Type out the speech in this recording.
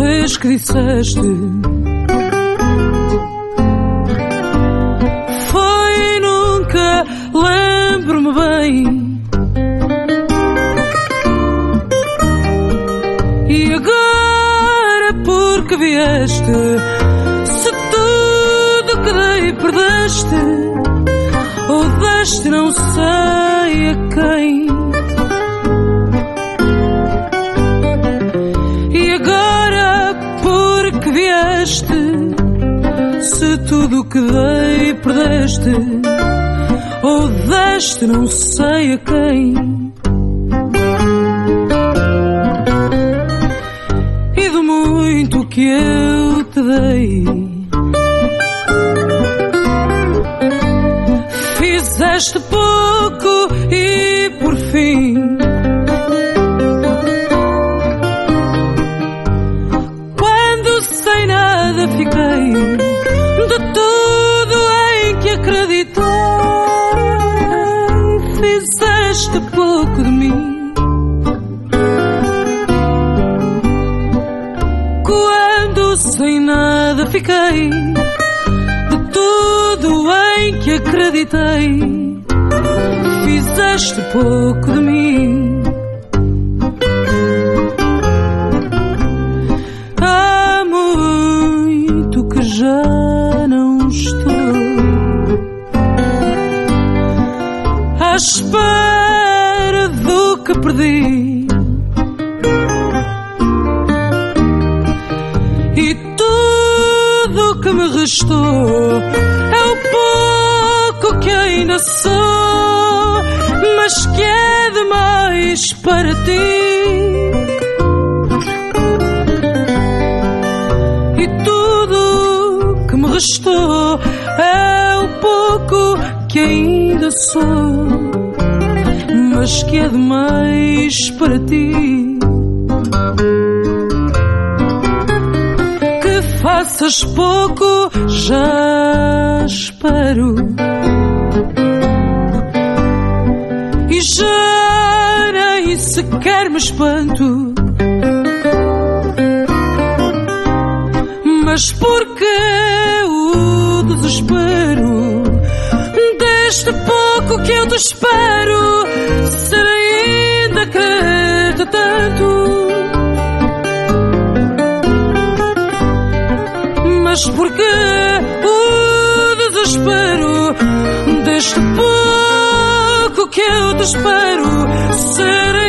vez que disseste foi nunca, lembro-me bem. E agora porque vieste, se tudo que dei perdeste, ou deste não sei a quem. E agora porque vieste, se tudo que dei perdeste, ou deste não sei a quem. E do muito que eu te dei, fizeste pouco e por fim quando sem nada fiquei, de tudo em que acreditei, fizeste pouco de mim. Quando sem nada fiquei, de tudo em que acreditei, fizeste pouco de mim. Há muito que já não estou à espera do que perdi, e tudo que me restou é o pouco que ainda sou, mas que é demais para ti. E tudo que me restou é o pouco que ainda sou, mas que é demais para ti. Que faças pouco, já espero, e já nem sequer me espanto, mas porque o desespero deste pouco que eu te espero, ser ainda querer-te tanto, mas porque o desespero deste pouco que eu te espero, ser